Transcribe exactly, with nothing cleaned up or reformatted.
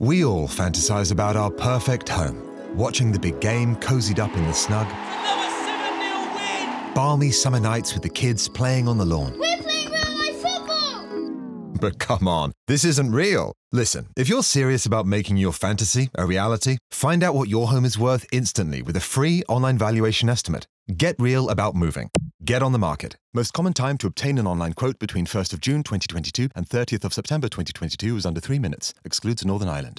We all fantasize about our perfect home, watching the big game cozied up in the snug, Another seven nil win! balmy summer nights with the kids playing on the lawn. We're playing real-life football! But come on, this isn't real. Listen, if you're serious about making your fantasy a reality, find out what your home is worth instantly with a free online valuation estimate. Get real about moving. Get on the market. Most common time to obtain an online quote between first of June twenty twenty-two and thirtieth of September twenty twenty-two is under three minutes. Excludes Northern Ireland.